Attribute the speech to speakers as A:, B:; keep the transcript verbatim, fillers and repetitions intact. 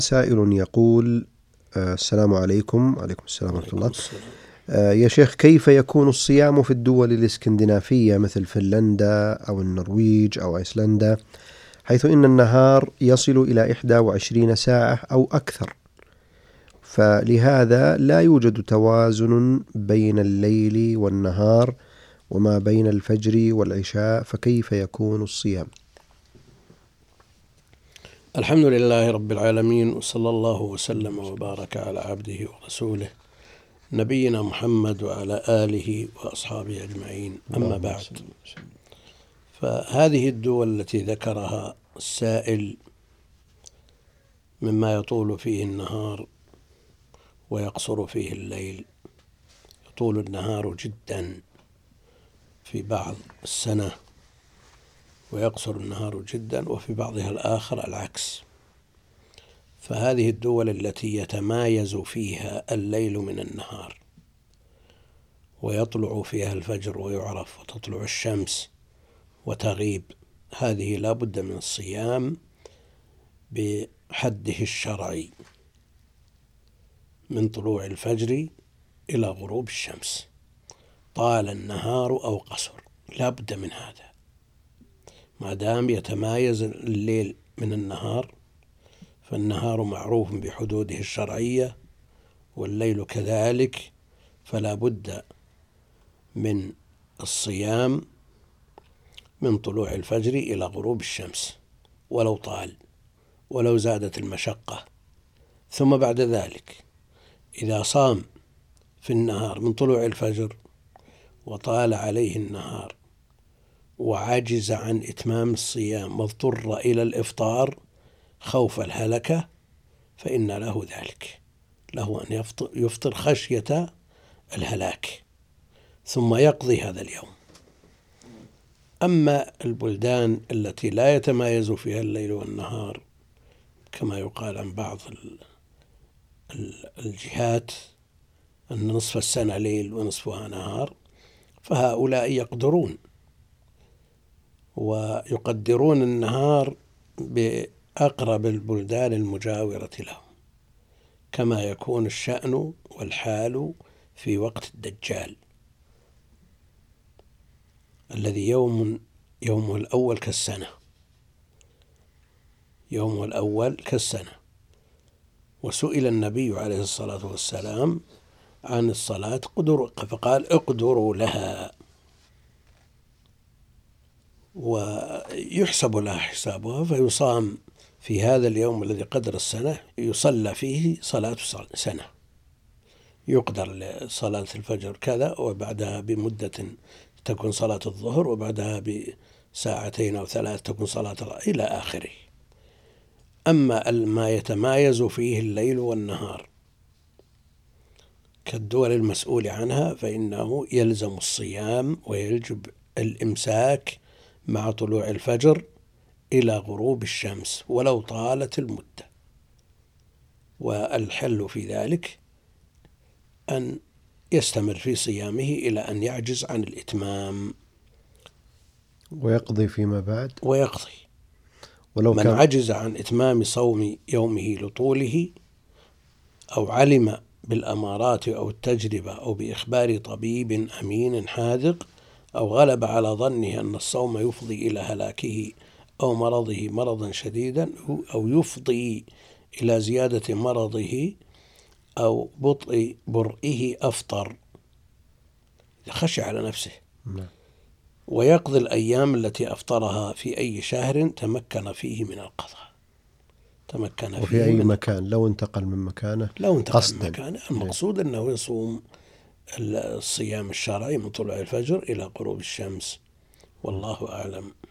A: سائل يقول: آه، السلام عليكم. وعليكم السلام ورحمة الله. آه، يا شيخ، كيف يكون الصيام في الدول الإسكندنافية مثل فنلندا أو النرويج أو أيسلندا، حيث إن النهار يصل إلى إحدى وعشرين ساعة أو أكثر، فلهذا لا يوجد توازن بين الليل والنهار وما بين الفجر والعشاء، فكيف يكون الصيام؟
B: الحمد لله رب العالمين، وصلى الله وسلم وبارك على عبده ورسوله نبينا محمد وعلى آله وأصحابه أجمعين. أما بعد، فهذه الدول التي ذكرها السائل مما يطول فيه النهار ويقصر فيه الليل، يطول النهار جدا في بعض السنة ويقصر النهار جدا، وفي بعضها الآخر العكس. فهذه الدول التي يتمايز فيها الليل من النهار ويطلع فيها الفجر ويعرف، وتطلع الشمس وتغيب، هذه لا بد من الصيام بحده الشرعي من طلوع الفجر إلى غروب الشمس، طال النهار أو قصر، لا بد من هذا. ما دام يتمايز الليل من النهار، فالنهار معروف بحدوده الشرعية والليل كذلك، فلا بد من الصيام من طلوع الفجر إلى غروب الشمس، ولو طال ولو زادت المشقة. ثم بعد ذلك إذا صام في النهار من طلوع الفجر وطال عليه النهار وعجز عن إتمام الصيام واضطر إلى الإفطار خوف الهلكة، فإن له ذلك، له أن يفطر خشية الهلاك ثم يقضي هذا اليوم. أما البلدان التي لا يتمايز فيها الليل والنهار، كما يقال عن بعض الجهات أن نصف السنة ليل ونصفها نهار، فهؤلاء يقدرون ويقدرون النهار بأقرب البلدان المجاورة لهم، كما يكون الشأن والحال في وقت الدجال الذي يوم يومه الأول كالسنة، يومه الأول كالسنة. وسئل النبي عليه الصلاة والسلام عن الصلاة فقال: اقدروا لها، ويحسب لها حسابها، فيصام في هذا اليوم الذي قدر السنة، يصلى فيه صلاة سنة، يقدر لصلاة الفجر كذا، وبعدها بمدة تكون صلاة الظهر، وبعدها بساعتين أو ثلاث تكون صلاة إلى آخره. أما ما يتمايز فيه الليل والنهار كالدول المسؤول عنها، فإنه يلزم الصيام ويجب الإمساك مع طلوع الفجر إلى غروب الشمس ولو طالت المدة. والحل في ذلك أن يستمر في صيامه إلى أن يعجز عن الإتمام
A: ويقضي فيما بعد.
B: ويقضي
A: ولو
B: من
A: كان
B: عجز عن إتمام صوم يومه لطوله، أو علم بالأمارات أو التجربة أو بإخبار طبيب أمين حاذق، أو غلب على ظنه أن الصوم يفضي إلى هلاكه أو مرضه مرضا شديدا، أو يفضي إلى زيادة مرضه أو بطء برئه، أفطر، خشي على نفسه، ويقضي الأيام التي أفطرها في أي شهر تمكن فيه من القضاء، تمكن
A: وفي
B: فيه
A: أي
B: من
A: مكان، لو انتقل من مكانه
B: لو انتقل
A: قصدا.
B: من مكانه. المقصود أنه يصوم الصيام الشرعي من طلوع الفجر إلى غروب الشمس، والله أعلم.